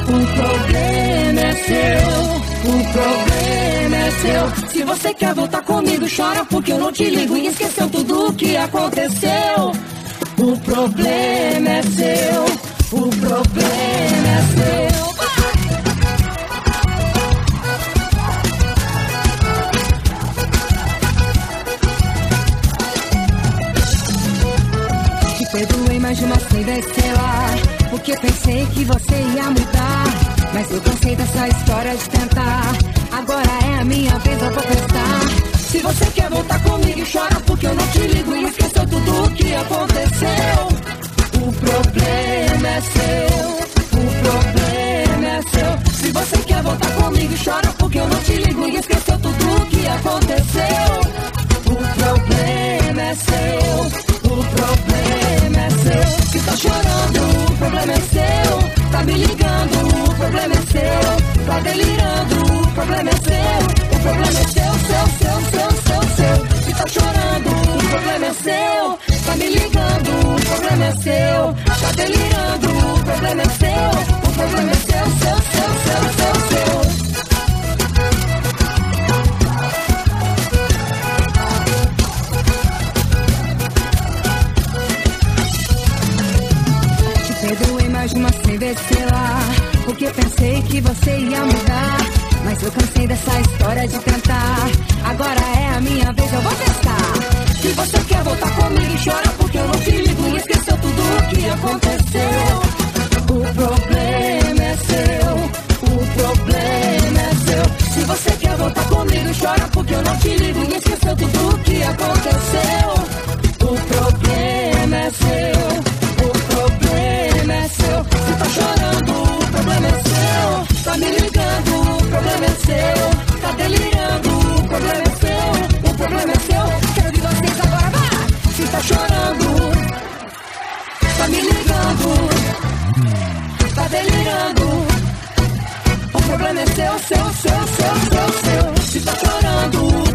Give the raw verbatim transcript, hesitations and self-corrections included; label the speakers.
Speaker 1: O problema é seu, o problema é seu. Se você quer voltar comigo, chora porque eu não te ligo e esqueceu tudo o que aconteceu. O problema é seu, o problema é seu. Te perdoei mais de uma vez, sei lá, porque pensei que você ia mudar. Mas eu cansei dessa história de tentar. Agora é a minha vez, eu vou testar. Se você quer voltar comigo, chora porque eu não te ligo e esqueceu tudo o que aconteceu. O problema é seu, o problema é seu. Se você quer voltar comigo, chora porque eu não te ligo e esqueceu tudo o que aconteceu. O problema é seu, o problema é seu. Se tá chorando, o problema é seu. Tá me ligando, o problema é seu. Tá delirando, o problema é seu. O problema é seu, seu, seu, seu, seu, seu. Se tá chorando, o problema é seu. Tá me ligando, o problema é seu. Tá delirando, o problema é seu. O problema é seu, seu, seu, seu, seu, seu. Perdoei mais de uma cem vezes, sei lá, porque pensei que você ia mudar. Mas eu cansei dessa história de tentar. Agora é a minha vez, eu vou testar. Se você quer voltar comigo, chora porque eu não te ligo e esqueceu tudo o que aconteceu. O problema é seu, o problema é seu. Se você quer voltar comigo, chora porque eu não te ligo e esqueceu tudo o que aconteceu. O problema é seu. Se tá chorando, o problema é seu. Tá me ligando, o problema é seu. Tá delirando, o problema é seu. O problema é seu. Quero de vocês agora, vai! Se tá chorando, tá me ligando, tá delirando. O problema é seu, seu, seu, seu, seu, seu. Se tá chorando,